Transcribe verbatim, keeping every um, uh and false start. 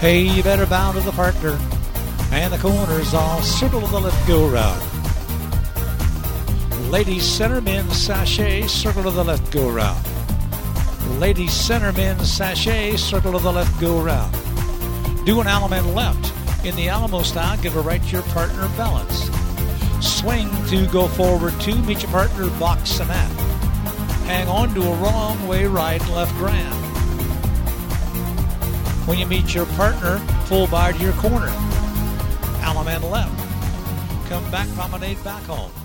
Hey, you better bound to the partner. And the corners all circle of the left go round. Ladies center, men's sachet, circle of the left go round. Ladies center, men's sachet, circle of the left go round. Do an Allemande left. In the Alamo style, give a right to your partner, balance. Swing to go forward two, meet your partner, box cement. Hang on to a wrong way right and left grand. When you meet your partner, full bar to your corner. Allemande left. Come back, promenade back home.